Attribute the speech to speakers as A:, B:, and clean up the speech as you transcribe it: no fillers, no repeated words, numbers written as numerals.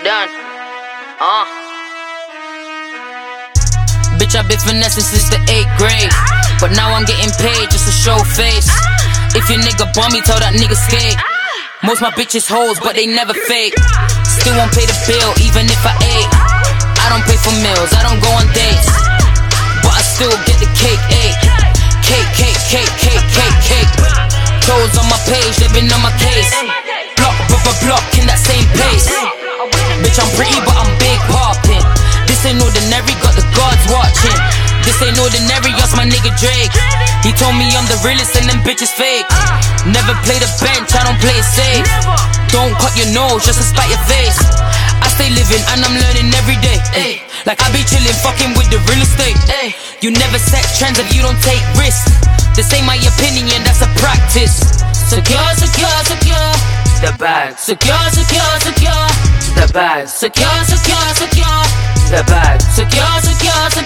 A: done.
B: Bitch, I've been finessing since the 8th grade, but now I'm getting paid just to show face. If your nigga bum me, tell that nigga skate. Most my bitches hoes, but they never fake. Still won't pay the bill, even if I ate. I don't pay for meals, I don't go on dates, but I still get the cake, ayy. Cake, cake, cake, cake, cake, cake. Toes on my page, they been on my case. Block, block, in that same pace. Bitch, I'm pretty, but I'm big poppin'. This ain't ordinary, got the gods watching. This ain't ordinary, that's my nigga Drake. He told me I'm the realest and them bitches fake. Never play the bench, I don't play it safe. Don't cut your nose just to spite your face. I stay living and I'm learning every day, ay. Like I be chillin', fucking with the real estate, ay. You never set trends if you don't take risks. This ain't my opinion, that's a practice. Secure, secure, secure the bag. Secure, secure, secure the bag. Secure, secure, secure the bag. Secure, secure, secure